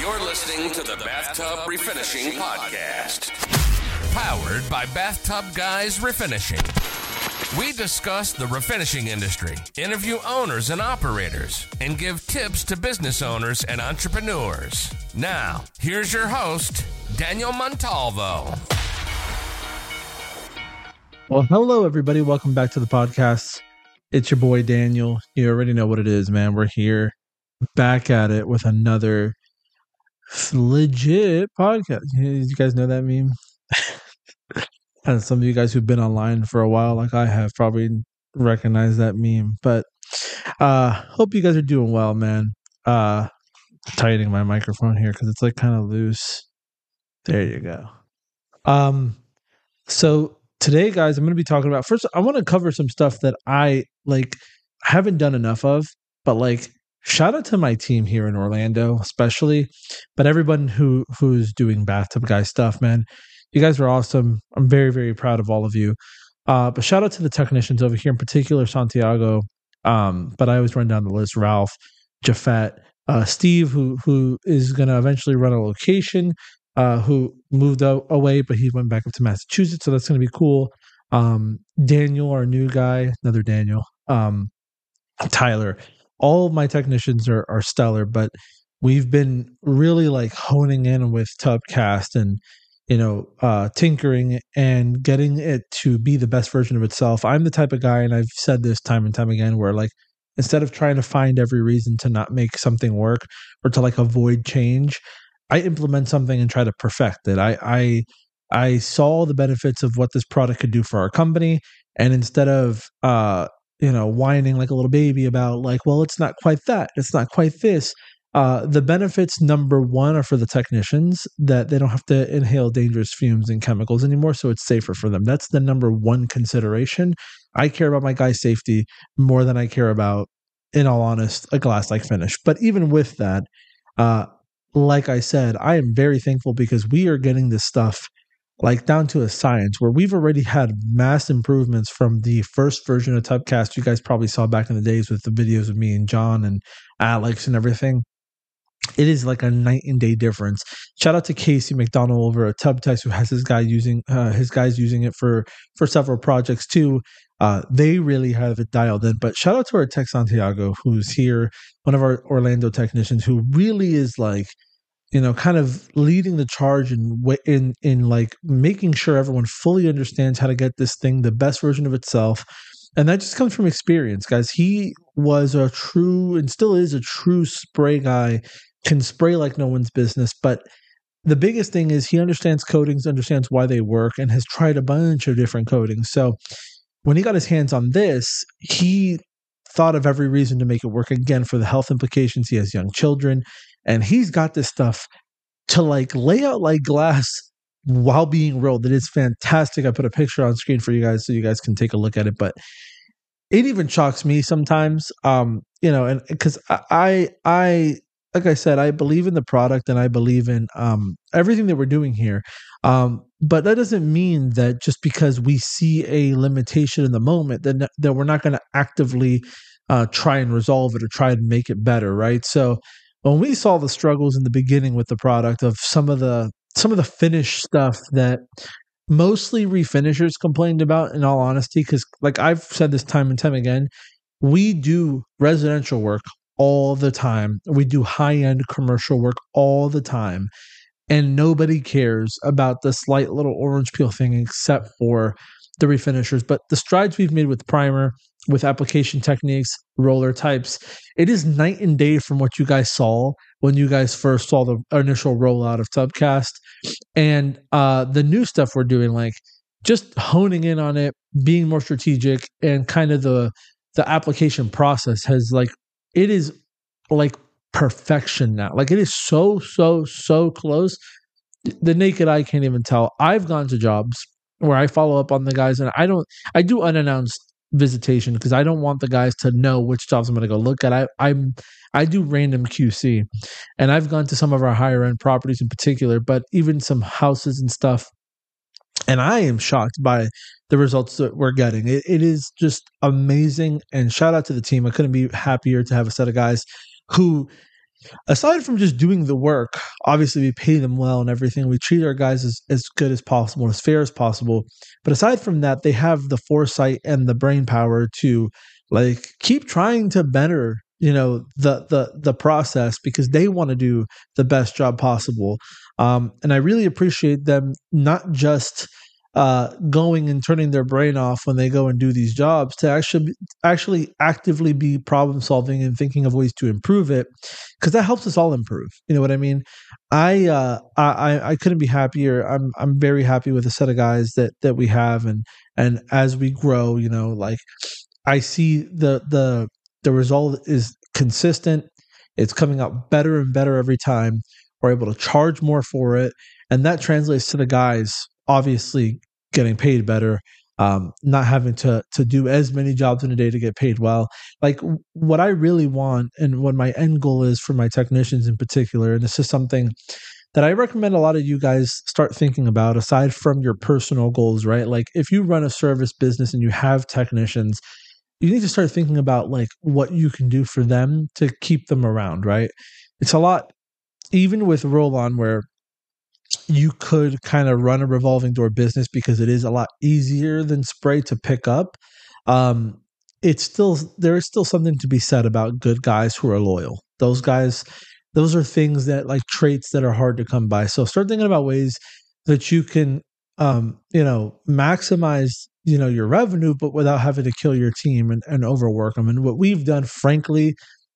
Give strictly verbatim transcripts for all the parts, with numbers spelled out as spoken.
You're listening to the Bathtub Refinishing Podcast. Powered by Bathtub Guys Refinishing. We discuss the refinishing industry, interview owners and operators, and give tips to business owners and entrepreneurs. Now, here's your host, Daniel Montalvo. Well, hello, everybody. Welcome back to the podcast. It's your boy, Daniel. You already know what it is, man. We're here back at it with another legit podcast. You guys know that meme? And some of you guys who've been online for a while, like I have, probably recognize that meme. But uh hope you guys are doing well, man. Uh tightening my microphone here because it's like kind of loose. There you go. Um so today, guys, I'm going to be talking about, first, I want to cover some stuff that I like haven't done enough of, but like shout out to my team here in Orlando, especially, but everyone who who's doing Bathtub Guy stuff, man. You guys are awesome. I'm very, very proud of all of you. Uh, but shout out to the technicians over here, in particular, Santiago. Um, but I always run down the list: Ralph, Jafet, uh, Steve, who who is going to eventually run a location. Uh, who moved out, away, but he went back up to Massachusetts, so that's going to be cool. Um, Daniel, our new guy, another Daniel. Um, Tyler. All of my technicians are are stellar, but we've been really like honing in with Tubcast and you know uh, tinkering and getting it to be the best version of itself. I'm the type of guy, and I've said this time and time again, where like instead of trying to find every reason to not make something work or to like avoid change, I implement something and try to perfect it. I, I I saw the benefits of what this product could do for our company, and instead of uh you know whining like a little baby about like, well, it's not quite that, it's not quite this. Uh, the benefits, number one, are for the technicians, that they don't have to inhale dangerous fumes and chemicals anymore, so it's safer for them. That's the number one consideration. I care about my guys' safety more than I care about, in all honest, a glass-like finish. But even with that, uh, like I said, I am very thankful because we are getting this stuff like down to a science where we've already had mass improvements from the first version of Tubcast. You guys probably saw back in the days with the videos of me and John and Alex and everything. It is like a night and day difference. Shout out to Casey McDonald over at Tubtest, who has his guy using uh, his guys using it for for several projects too. Uh, they really have it dialed in. But shout out to our tech Santiago, who's here, one of our Orlando technicians, who really is like, you know, kind of leading the charge in in in like making sure everyone fully understands how to get this thing the best version of itself. And that just comes from experience, guys. He was a true and still is a true spray guy. Can spray like no one's business, but the biggest thing is he understands coatings, understands why they work, and has tried a bunch of different coatings. So when he got his hands on this, he thought of every reason to make it work, again, for the health implications. He has young children, and he's got this stuff to like lay out like glass while being rolled. It is fantastic. I put a picture on screen for you guys so you guys can take a look at it, but it even shocks me sometimes, um, you know, and because I, I, like I said, I believe in the product and I believe in um, everything that we're doing here. Um, but that doesn't mean that just because we see a limitation in the moment, that, that we're not going to actively uh, try and resolve it or try and make it better, right? So when we saw the struggles in the beginning with the product of some of the some of the finish stuff that mostly refinishers complained about, in all honesty, because like I've said this time and time again, we do residential work all the time. We do high-end commercial work all the time. And nobody cares about the slight little orange peel thing except for the refinishers. But the strides we've made with primer, with application techniques, roller types, it is night and day from what you guys saw when you guys first saw the initial rollout of Tubcast. And uh, the new stuff we're doing, like just honing in on it, being more strategic, and kind of the the application process has like, it is like perfection now. Like it is so, so, so close. The naked eye can't even tell. I've gone to jobs where I follow up on the guys and I don't, I do unannounced visitation because I don't want the guys to know which jobs I'm going to go look at. I, I'm, I do random Q C, and I've gone to some of our higher end properties in particular, but even some houses and stuff. And I am shocked by the results that we're getting. It, it is just amazing. And shout out to the team. I couldn't be happier to have a set of guys who aside from just doing the work, obviously we pay them well and everything. We treat our guys as, as good as possible, as fair as possible. But aside from that, they have the foresight and the brain power to like keep trying to better, you know, the the the process because they want to do the best job possible. Um, and I really appreciate them not just uh, going and turning their brain off when they go and do these jobs to actually actually actively be problem solving and thinking of ways to improve it, because that helps us all improve. You know what I mean? I uh, I I couldn't be happier. I'm I'm very happy with the set of guys that that we have, and and as we grow, you know, like I see the the the result is consistent. It's coming out better and better every time. We're able to charge more for it, and that translates to the guys obviously getting paid better, um, not having to to do as many jobs in a day to get paid well. Like what I really want and what my end goal is for my technicians in particular, and this is something that I recommend a lot of you guys start thinking about aside from your personal goals, right? Like if you run a service business and you have technicians, you need to start thinking about like what you can do for them to keep them around, right? It's a lot, even with Roll-On, where you could kind of run a revolving door business because it is a lot easier than spray to pick up. Um, it's still, there is still something to be said about good guys who are loyal. Those guys, those are things that like traits that are hard to come by. So start thinking about ways that you can, um, you know, maximize, you know, your revenue, but without having to kill your team and, and overwork them. And what we've done, frankly,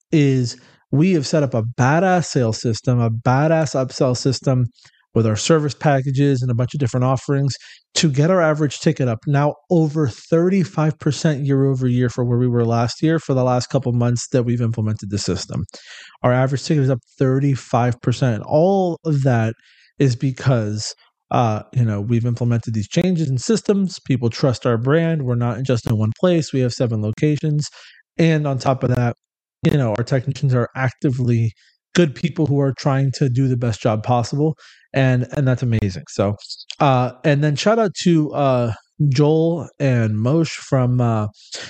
is we have set up a badass sales system, a badass upsell system with our service packages and a bunch of different offerings to get our average ticket up now over thirty-five percent year over year for where we were last year for the last couple months that we've implemented the system. Our average ticket is up thirty-five percent. All of that is because uh, you know, we've implemented these changes in systems. People trust our brand. We're not just in one place. We have seven locations. And on top of that, you know, our technicians are actively good people who are trying to do the best job possible. And and that's amazing. So, uh, and then shout out to uh, Joel and Moshe from uh,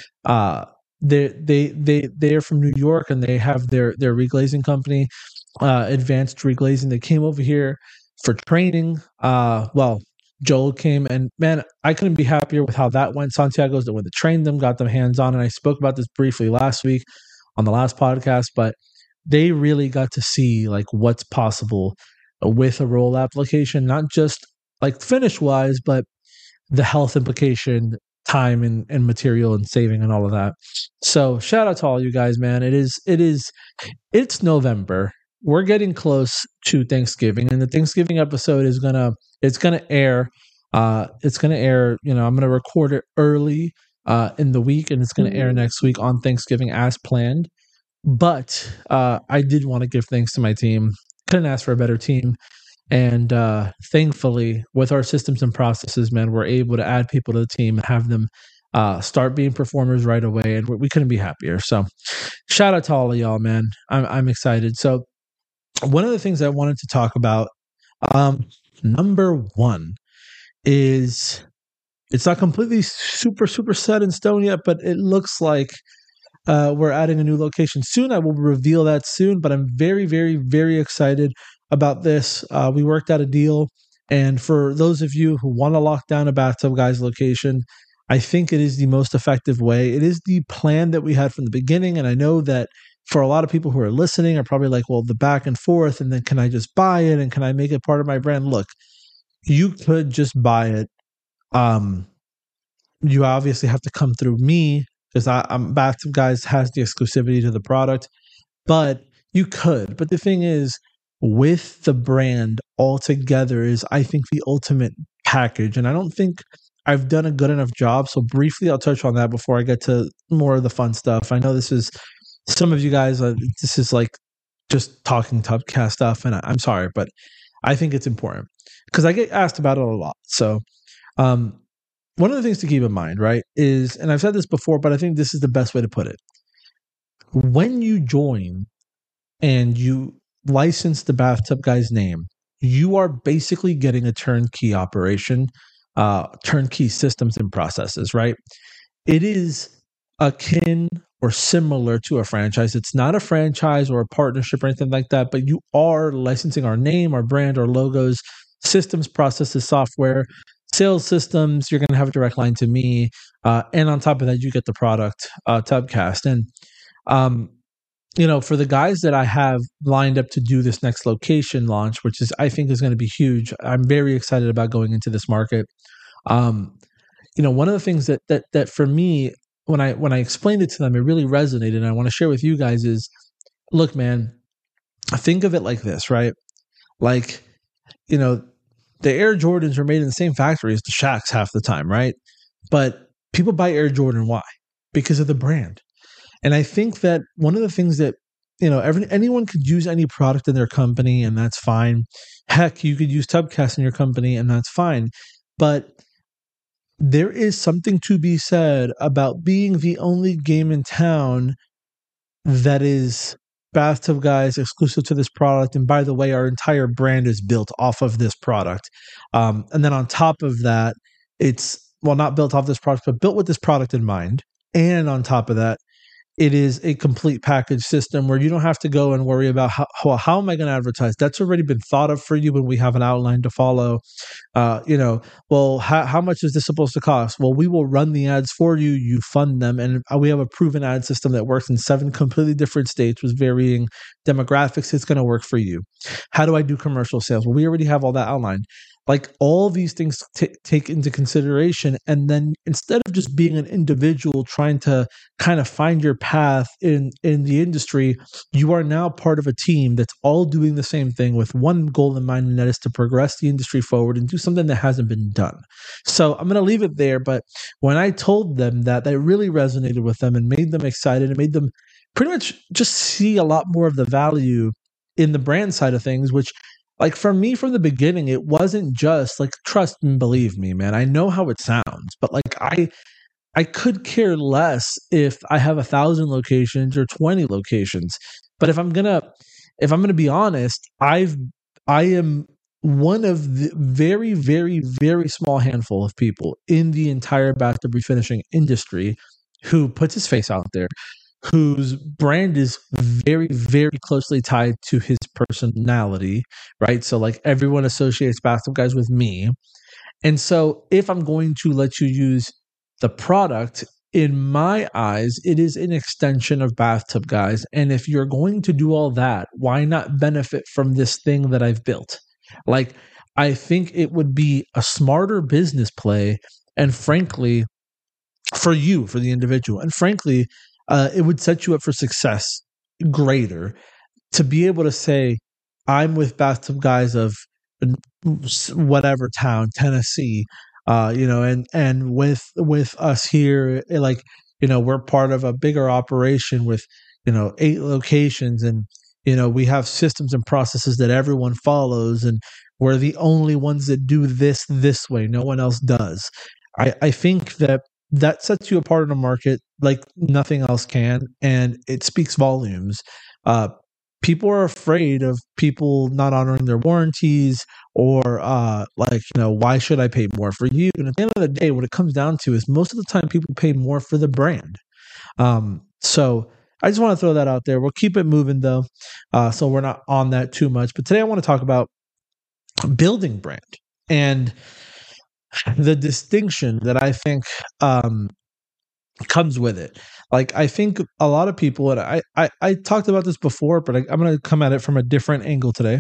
uh, they they they they are from New York, and they have their their reglazing company, uh, Advanced Reglazing. They came over here for training. Uh, well, Joel came, and man, I couldn't be happier with how that went. Santiago's the one that trained them, got them hands on, and I spoke about this briefly last week on the last podcast, but they really got to see like what's possible with a roll application, not just like finish wise, but the health implication, time and, and material and saving and all of that. So shout out to all you guys, man. It is, it is, it's November. We're getting close to Thanksgiving, and the Thanksgiving episode is gonna, it's gonna air. Uh, it's gonna air. You know, I'm gonna record it early uh, in the week, and it's gonna air next week on Thanksgiving as planned. But uh, I did want to give thanks to my team. Couldn't ask for a better team. And uh, thankfully, with our systems and processes, man, we're able to add people to the team and have them uh, start being performers right away. And we couldn't be happier. So shout out to all of y'all, man. I'm, I'm excited. So one of the things I wanted to talk about, um, number one, is it's not completely super, super set in stone yet, but it looks like Uh, we're adding a new location soon. I will reveal that soon, but I'm very, very, very excited about this. Uh, we worked out a deal, and for those of you who want to lock down a Bathtub Guys location, I think it is the most effective way. It is the plan that we had from the beginning, and I know that for a lot of people who are listening are probably like, well, the back and forth, and then can I just buy it, and can I make it part of my brand? Look, you could just buy it. Um, you obviously have to come through me, because I'm Bathtub Guys has the exclusivity to the product, but you could. But the thing is, with the brand altogether is, I think, the ultimate package. And I don't think I've done a good enough job. So briefly, I'll touch on that before I get to more of the fun stuff. I know this is, some of you guys, uh, this is like just talking Tubcast stuff, and I, I'm sorry, but I think it's important because I get asked about it a lot. So, um, one of the things to keep in mind, right, is, and I've said this before, but I think this is the best way to put it. When you join and you license the Bathtub Guys name, you are basically getting a turnkey operation, uh, turnkey systems and processes, right? It is akin or similar to a franchise. It's not a franchise or a partnership or anything like that, but you are licensing our name, our brand, our logos, systems, processes, software, sales systems. You're going to have a direct line to me. Uh, and on top of that, you get the product, uh, Tubcast. And, um, you know, for the guys that I have lined up to do this next location launch, which is, I think is going to be huge. I'm very excited about going into this market. Um, you know, one of the things that, that, that for me, when I, when I explained it to them, it really resonated. And I want to share with you guys is, look, man, think of it like this, right? Like, you know, the Air Jordans are made in the same factory as the Shaqs half the time, right? But people buy Air Jordan. Why? Because of the brand. And I think that one of the things that, you know, every, anyone could use any product in their company, and that's fine. Heck, you could use Tubcast in your company, and that's fine. But there is something to be said about being the only game in town that is Bathtub Guys exclusive to this product. And by the way, our entire brand is built off of this product. Um, and then on top of that, it's, well, not built off this product, but built with this product in mind. And on top of that, it is a complete package system where you don't have to go and worry about how, how, how am I going to advertise? That's already been thought of for you when we have an outline to follow. Uh, you know, well, how, how much is this supposed to cost? Well, we will run the ads for you. You fund them. And we have a proven ad system that works in seven completely different states with varying demographics. It's going to work for you. How do I do commercial sales? Well, we already have all that outlined. Like all these things t- take into consideration. And then instead of just being an individual trying to kind of find your path in, in the industry, you are now part of a team that's all doing the same thing with one goal in mind, and that is to progress the industry forward and do something that hasn't been done. So I'm going to leave it there. But when I told them that, that really resonated with them and made them excited and made them pretty much just see a lot more of the value in the brand side of things, which, like for me from the beginning, it wasn't just like, trust and believe me, man. I know how it sounds, but like I, I could care less if I have a thousand locations or twenty locations. But if I'm gonna, if I'm gonna be honest, I've, I am one of the very, very, very small handful of people in the entire bathtub refinishing industry who puts his face out there, whose brand is very, very closely tied to his personality, right? So like everyone associates Bathtub Guys with me. And so if I'm going to let you use the product, in my eyes, it is an extension of Bathtub Guys. And if you're going to do all that, why not benefit from this thing that I've built? Like, I think it would be a smarter business play. And frankly, for you, for the individual, and frankly, Uh, it would set you up for success greater to be able to say, I'm with Bathtub Guys of whatever town, Tennessee, uh, you know, and, and with, with us here, like, you know, we're part of a bigger operation with, you know, eight locations, and, you know, we have systems and processes that everyone follows, and we're the only ones that do this this way. No one else does. I, I think that that sets you apart in the market like nothing else can, and it speaks volumes. Uh, people are afraid of people not honoring their warranties, or uh, like, you know, why should I pay more for you? And at the end of the day, what it comes down to is most of the time people pay more for the brand. Um, so I just want to throw that out there. We'll keep it moving though, uh, so we're not on that too much. But today I want to talk about building brand and the distinction that I think um, comes with it. Like, I think a lot of people, and I, I, I talked about this before, but I, I'm going to come at it from a different angle today.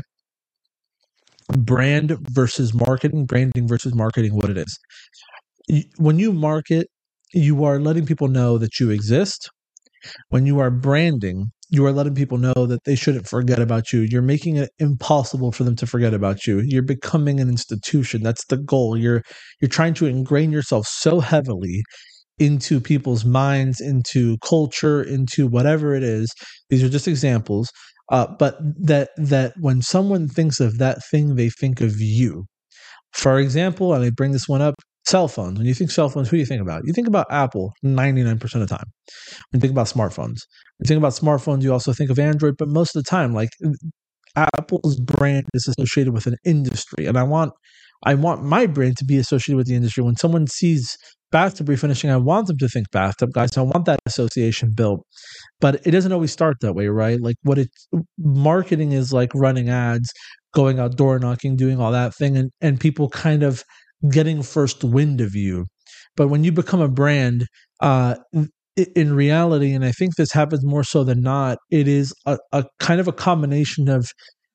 Brand versus marketing, branding versus marketing, what it is. When you market, you are letting people know that you exist. When you are branding, you are letting people know that they shouldn't forget about you. You're making it impossible for them to forget about you. You're becoming an institution. That's the goal. You're you're trying to ingrain yourself so heavily into people's minds, into culture, into whatever it is. These are just examples. Uh, but that that when someone thinks of that thing, they think of you. For example, and I bring this one up, cell phones. When you think cell phones, who do you think about? You think about Apple ninety-nine percent of the time. When you think about smartphones. When you think about smartphones, you also think of Android, but most of the time, like, Apple's brand is associated with an industry. And I want I want my brand to be associated with the industry. When someone sees bathtub refinishing, I want them to think bathtub guys. I want that association built, but it doesn't always start that way, right? Like what it marketing is like running ads, going out door knocking, doing all that thing, and and people kind of getting first wind of you. But when you become a brand, uh, in reality, and I think this happens more so than not, it is a, a kind of a combination of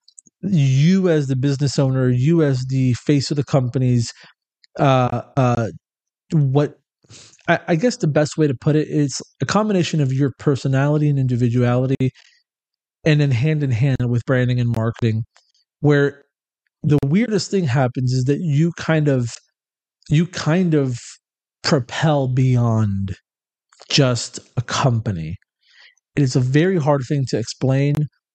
you as the business owner, you as the face of the company's, uh, uh, what I, I guess the best way to put it is a combination of your personality and individuality, and then hand in hand with branding and marketing, where the weirdest thing happens is that you kind of you kind of propel beyond just a company. It is a very hard thing to explain,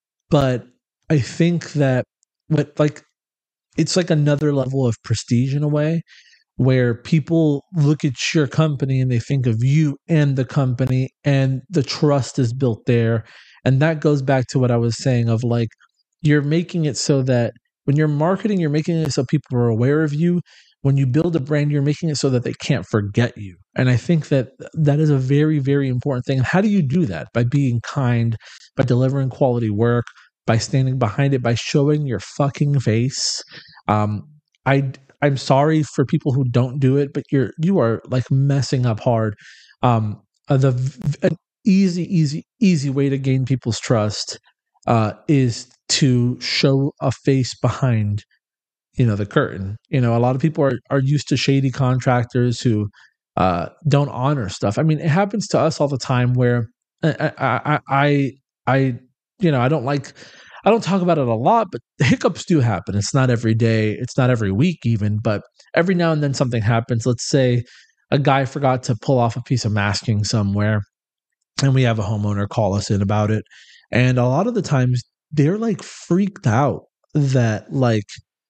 but I think that what like it's like another level of prestige in a way, where people look at your company and they think of you and the company, and the trust is built there. And that goes back to what I was saying of like, you're making it so that when you're marketing, you're making it so people are aware of you. When you build a brand, you're making it so that they can't forget you. And I think that that is a very, very important thing. And how do you do that? By being kind, by delivering quality work, by standing behind it, by showing your fucking face. Um, I, I'm sorry for people who don't do it, but you're, you are like messing up hard. Um, uh, the an easy, easy, easy way to gain people's trust uh, is to show a face behind, you know, the curtain. You know, a lot of people are, are used to shady contractors who uh, don't honor stuff. I mean, it happens to us all the time where I, I, I, I, you know, I don't like, I don't talk about it a lot, but hiccups do happen. It's not every day. It's not every week even, but every now and then something happens. Let's say a guy forgot to pull off a piece of masking somewhere, and we have a homeowner call us in about it. And a lot of the times they're like freaked out that like,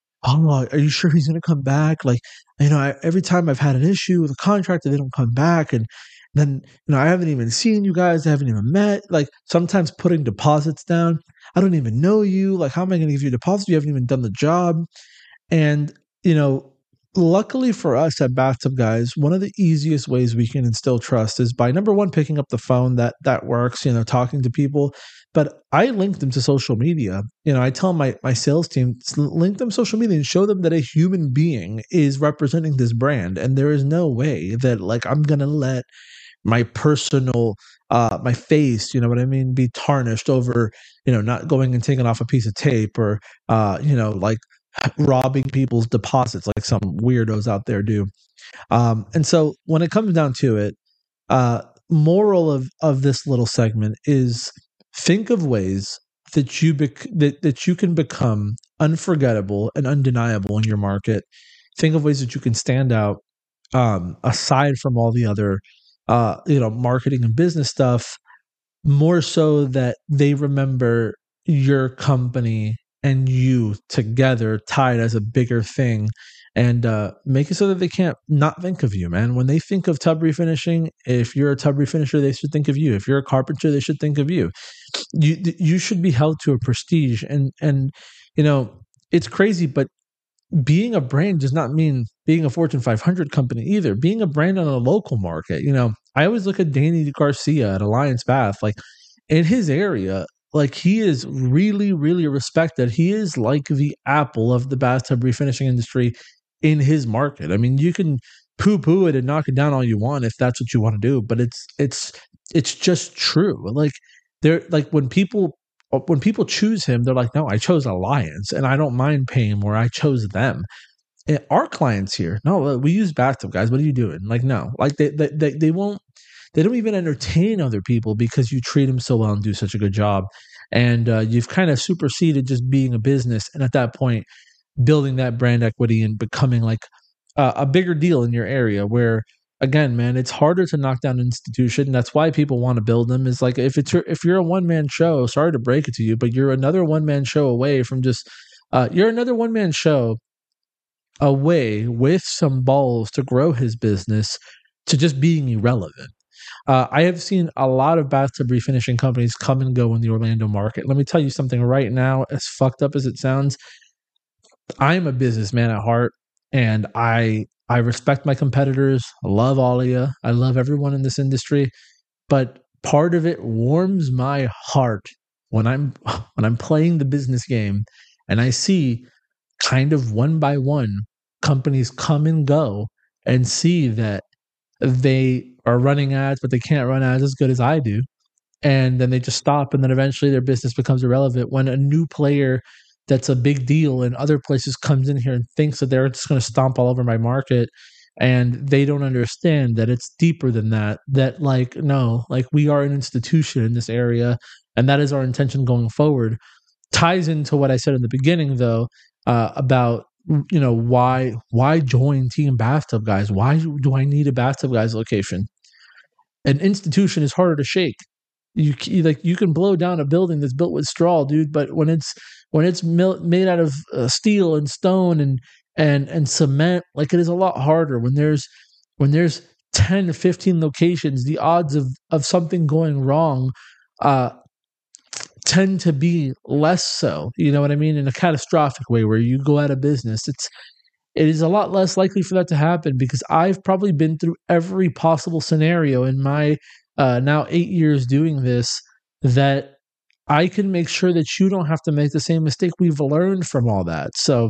oh, are you sure he's going to come back? Like, you know, I, every time I've had an issue with a contractor, they don't come back. And then, you know, I haven't even seen you guys. I haven't even met. Like, sometimes putting deposits down. I don't even know you. Like, how am I going to give you a deposit? You haven't even done the job. And, you know, luckily for us at Bathtub Guys, one of the easiest ways we can instill trust is by, number one, picking up the phone. That that works, you know, talking to people. But I link them to social media. You know, I tell my, my sales team, link them social media and show them that a human being is representing this brand. And there is no way that like I'm going to let my personal, uh, my face, you know what I mean, be tarnished over, you know, not going and taking off a piece of tape or, uh, you know, like robbing people's deposits like some weirdos out there do. Um, and so when it comes down to it, uh, moral of, of this little segment is think of ways that you bec- that, that you can become unforgettable and undeniable in your market. Think of ways that you can stand out um, aside from all the other uh, you know, marketing and business stuff, more so that they remember your company and you together tied as a bigger thing, and uh, make it so that they can't not think of you, man. When they think of tub refinishing, if you're a tub refinisher, they should think of you. If you're a carpenter, they should think of you. You you should be held to a prestige, and and you know, it's crazy, but being a brand does not mean being a Fortune five hundred company either. Being a brand on a local market, you know, I always look at Danny Garcia at Alliance Bath, like in his area, like he is really, really respected. He is like the Apple of the bathtub refinishing industry in his market. I mean, you can poo-poo it and knock it down all you want if that's what you want to do, but it's it's it's just true. Like they're like when people when people choose him, they're like, no, I chose Alliance and I don't mind paying more. I chose them. And our clients here, no, we use Bathtub Guys. What are you doing? Like, no, like they, they, they, they won't, they don't even entertain other people because you treat them so well and do such a good job. And uh, you've kind of superseded just being a business. And at that point, building that brand equity and becoming like uh, a bigger deal in your area where, again, man, it's harder to knock down an institution. That's why people want to build them. Is like if it's your, if you're a one man show, sorry to break it to you, but you're another one man show away from just uh, you're another one man show away with some balls to grow his business to just being irrelevant. Uh, I have seen a lot of bathtub refinishing companies come and go in the Orlando market. Let me tell you something right now, as fucked up as it sounds. I'm a businessman at heart, and I I respect my competitors. I love all of you. I love everyone in this industry. But part of it warms my heart when I'm when I'm playing the business game and I see kind of one by one companies come and go and see that they are running ads, but they can't run ads as good as I do. And then they just stop, and then eventually their business becomes irrelevant when a new player that's a big deal in other places comes in here and thinks that they're just going to stomp all over my market, and they don't understand that it's deeper than that. That like, no, like we are an institution in this area, and that is our intention going forward. Ties into what I said in the beginning, though, uh, about you know why why join Team Bathtub Guys? Why do I need a Bathtub Guys location? An institution is harder to shake. You, you like you can blow down a building that's built with straw, dude. But when it's when it's mil- made out of uh, steel and stone and and and cement, like it is a lot harder. When there's when there's ten to fifteen locations, the odds of of something going wrong uh, tend to be less so. You know what I mean? In a catastrophic way, where you go out of business, it's it is a lot less likely for that to happen because I've probably been through every possible scenario in my uh, now eight years doing this, that I can make sure that you don't have to make the same mistake. We've learned from all that. So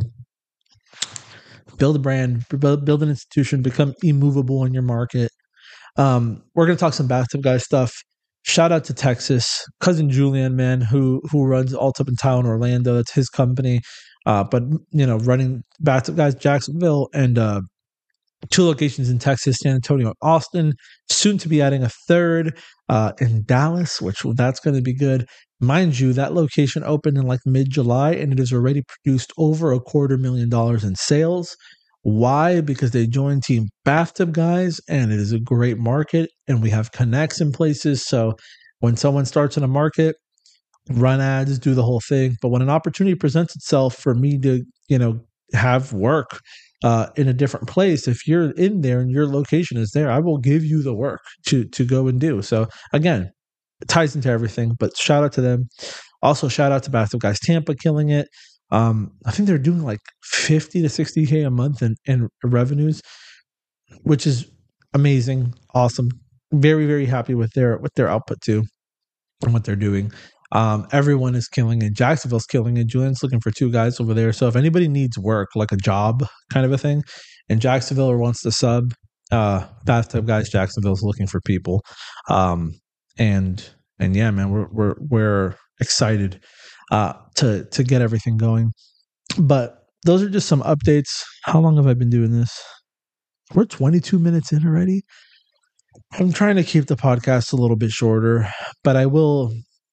build a brand, build, build an institution, become immovable in your market. Um, we're going to talk some Bathtub Guys stuff. Shout out to Texas, cousin Julian, man, who who runs Alt Up in Town, Orlando. That's his company. Uh, but, you know, running Bathtub Guys, Jacksonville, and uh, two locations in Texas, San Antonio, Austin, soon to be adding a third uh, in Dallas, which well, that's going to be good. Mind you, that location opened in like mid-July, and it has already produced over a quarter million dollars in sales. Why? Because they joined Team Bathtub Guys, and it is a great market, and we have connects in places. So when someone starts in a market, run ads, do the whole thing. But when an opportunity presents itself for me to, you know, have work uh, in a different place, if you're in there and your location is there, I will give you the work to to go and do. So again, it ties into everything. But shout out to them. Also, shout out to Bathtub Guys Tampa, killing it. Um, I think they're doing like fifty to sixty K a month in, in revenues, which is amazing, awesome. Very, very happy with their with their output too and what they're doing. Um, everyone is killing it. Jacksonville's killing it. Julian's looking for two guys over there. So if anybody needs work, like a job kind of a thing, in Jacksonville or wants to sub, uh, Bathtub Guys Jacksonville's looking for people. Um, and and yeah, man, we're we're we're excited uh, to to get everything going. But those are just some updates. How long have I been doing this? We're twenty-two minutes in already. I'm trying to keep the podcast a little bit shorter, but I will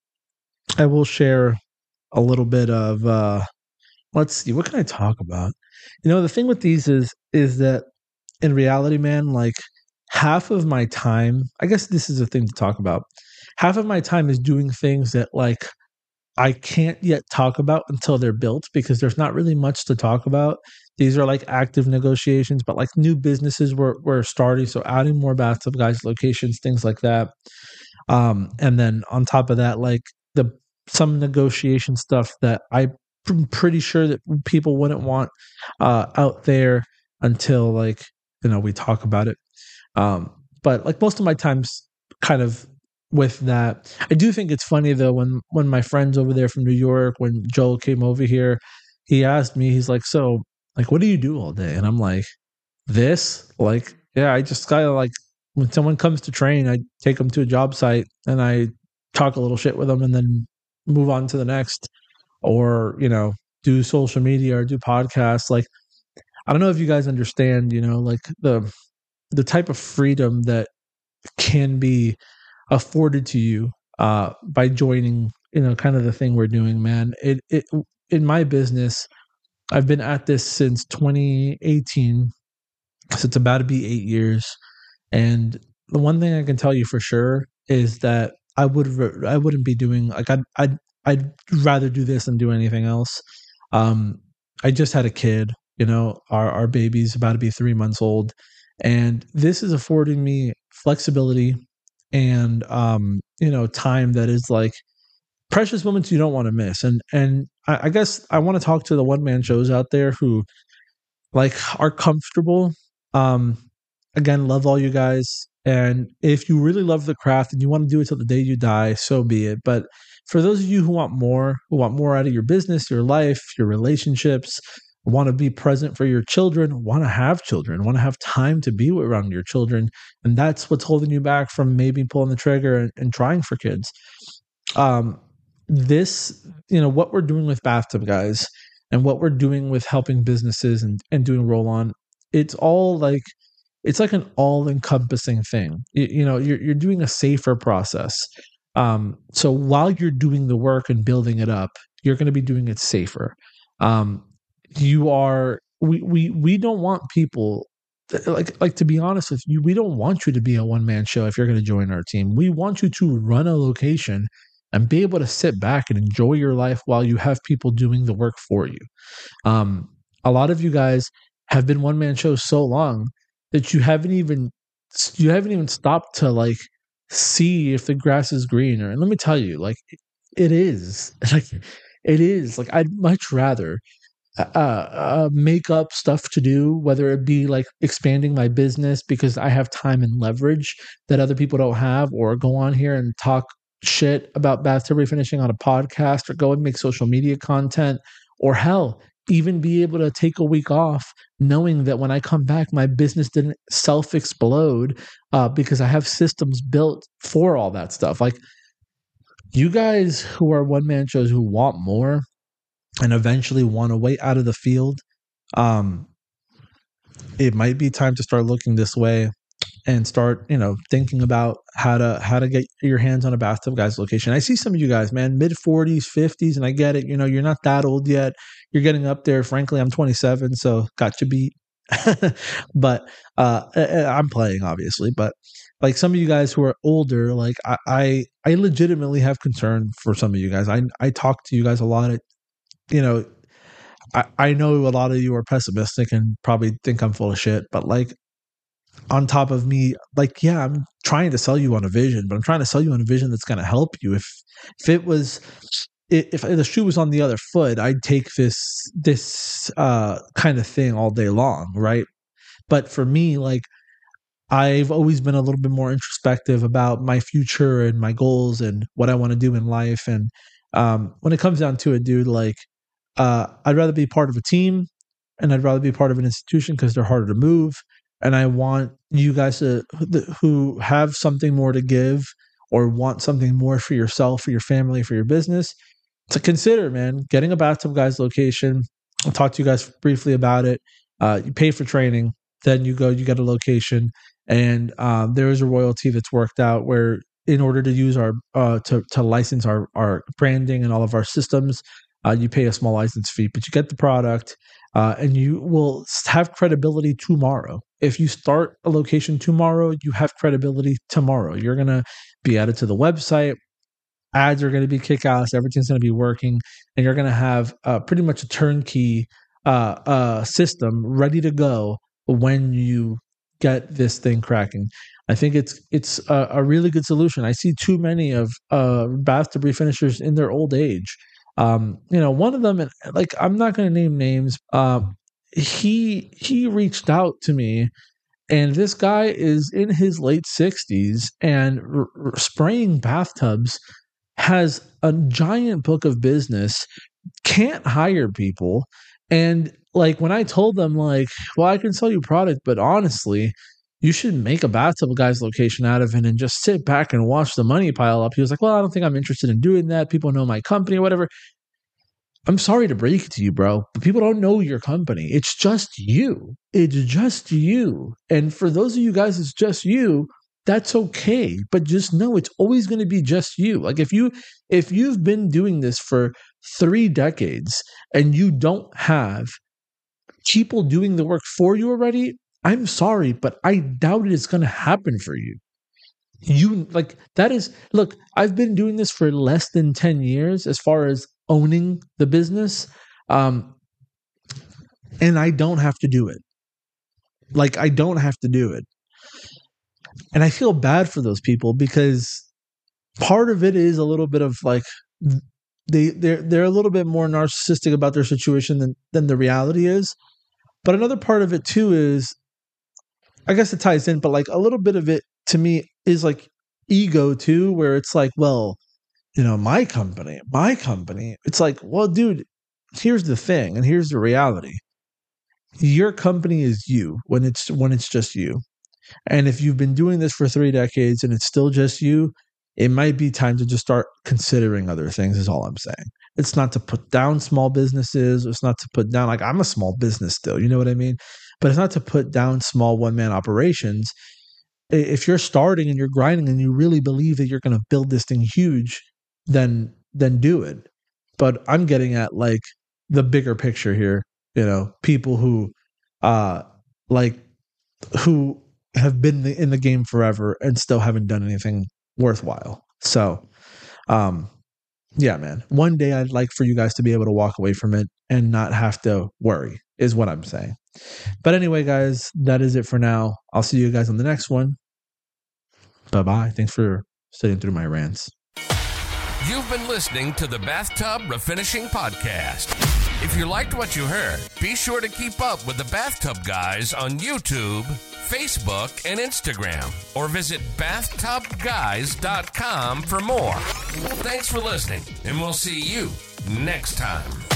I will share a little bit of uh let's see, what can I talk about? You know, the thing with these is is that in reality, man, like half of my time, I guess this is a thing to talk about. Half of my time is doing things that like I can't yet talk about until they're built because there's not really much to talk about. These are like active negotiations, but like new businesses we're, we're starting. So adding more Bathtub Guys locations, things like that. Um, and then on top of that, like the some negotiation stuff that I'm pretty sure that people wouldn't want uh, out there until like, you know, we talk about it. Um, but like most of my time's kind of with that. I do think it's funny though when when my friends over there from New York, when Joel came over here, he asked me, he's like, so like what do you do all day? And I'm like, this? Like, yeah, I just kind of like when someone comes to train, I take them to a job site and I talk a little shit with them and then move on to the next, or, you know, do social media or do podcasts. Like, I don't know if you guys understand, you know, like the the type of freedom that can be afforded to you uh, by joining, you know, kind of the thing we're doing, man. It it in my business, I've been at this since twenty eighteen, so it's about to be eight years. And the one thing I can tell you for sure is that I would I wouldn't be doing like I'd I'd I'd rather do this than do anything else. Um, I just had a kid, you know, our our baby's about to be three months old, and this is affording me flexibility and um, you know, time that is like precious moments you don't want to miss. And and I, I guess I want to talk to the one man shows out there who like are comfortable Um, again, love all you guys. And if you really love the craft and you want to do it till the day you die, so be it. But for those of you who want more, who want more out of your business, your life, your relationships, want to be present for your children, want to have children, want to have time to be around your children, and that's what's holding you back from maybe pulling the trigger and, and trying for kids. Um, this, you know, what we're doing with Bathtub Guys and what we're doing with helping businesses and, and doing Roll On, it's all like, it's like an all-encompassing thing. You, you know, you're you're doing a safer process. Um, so while you're doing the work and building it up, you're going to be doing it safer. Um, you are. We we we don't want people. Like like to be honest with you, we don't want you to be a one-man show if you're going to join our team. We want you to run a location and be able to sit back and enjoy your life while you have people doing the work for you. Um, a lot of you guys have been one-man shows so long that you haven't even you haven't even stopped to like see if the grass is greener. And let me tell you, like it is, like it is. Like I'd much rather uh, uh, make up stuff to do, whether it be like expanding my business because I have time and leverage that other people don't have, or go on here and talk shit about bathtub refinishing on a podcast, or go and make social media content, or hell, even be able to take a week off knowing that when I come back, my business didn't self-explode uh, because I have systems built for all that stuff. Like you guys who are one-man shows who want more and eventually want to wait out of the field, um, it might be time to start looking this way and start, you know, thinking about how to how to get your hands on a Bathtub Guys location. I see some of you guys, man, mid forties, fifties, and I get it. You know, you're not that old yet. You're getting up there. Frankly, I'm twenty-seven, so got you beat. But uh, I'm playing, obviously. But like some of you guys who are older, like I, I, I legitimately have concern for some of you guys. I, I talk to you guys a lot. At, you know, I, I know a lot of you are pessimistic and probably think I'm full of shit, but like, on top of me, like, yeah, I'm trying to sell you on a vision, but I'm trying to sell you on a vision that's going to help you. If, if it was, if the shoe was on the other foot, I'd take this, this, uh, kind of thing all day long. Right. But for me, like, I've always been a little bit more introspective about my future and my goals and what I want to do in life. And, um, when it comes down to it, dude, like, uh, I'd rather be part of a team and I'd rather be part of an institution because they're harder to move. And I want you guys to, who have something more to give or want something more for yourself, for your family, for your business, to consider, man, getting a Bathtub Guys location. I'll talk to you guys briefly about it. Uh, you pay for training, then you go, you get a location, and um, there is a royalty that's worked out where in order to use our, uh, to, to license our, our branding and all of our systems, uh, you pay a small license fee, but you get the product. Uh, and you will have credibility tomorrow. If you start a location tomorrow, you have credibility tomorrow. You're going to be added to the website. Ads are going to be kick-ass. Everything's going to be working. And you're going to have uh, pretty much a turnkey uh, uh, system ready to go when you get this thing cracking. I think it's it's a, a really good solution. I see too many of uh, bathtub refinishers in their old age. Um, you know, one of them, like, I'm not going to name names. Um, he, he reached out to me, and this guy is in his late sixties and r- r- spraying bathtubs, has a giant book of business, can't hire people. And like, when I told them like, well, I can sell you product, but honestly, you should make a Bathtub Guys location out of it and just sit back and watch the money pile up. He was like, well, I don't think I'm interested in doing that. People know my company or whatever. I'm sorry to break it to you, bro, but people don't know your company. It's just you. It's just you. And for those of you guys, it's just you. That's okay. But just know it's always going to be just you. Like if you, if you've been doing this for three decades and you don't have people doing the work for you already, I'm sorry, but I doubt it's going to happen for you. You like that is look, I've been doing this for less than ten years as far as owning the business. Um, and I don't have to do it. Like I don't have to do it. And I feel bad for those people because part of it is a little bit of like they they're they're a little bit more narcissistic about their situation than than the reality is. But another part of it too is I guess it ties in, but like a little bit of it to me is like ego too, where it's like, well, you know, my company, my company. It's like, well, dude, here's the thing, and here's the reality. Your company is you when it's when it's just you. And if you've been doing this for three decades and it's still just you, it might be time to just start considering other things, is all I'm saying. It's not to put down small businesses. It's not to put down, like, I'm a small business still, you know what I mean? But it's not to put down small one-man operations. If you're starting and you're grinding and you really believe that you're going to build this thing huge, then then do it. But I'm getting at like the bigger picture here, you know, people who uh like who have been in the game forever and still haven't done anything worthwhile. So um yeah, man. One day I'd like for you guys to be able to walk away from it and not have to worry, is what I'm saying. But anyway, guys, that is it for now. I'll see you guys on the next one. Bye-bye. Thanks for sitting through my rants. You've been listening to the Bathtub Refinishing Podcast. If you liked what you heard, be sure to keep up with the Bathtub Guys on YouTube, Facebook, and Instagram, or visit bathtub guys dot com for more. Thanks for listening, and we'll see you next time.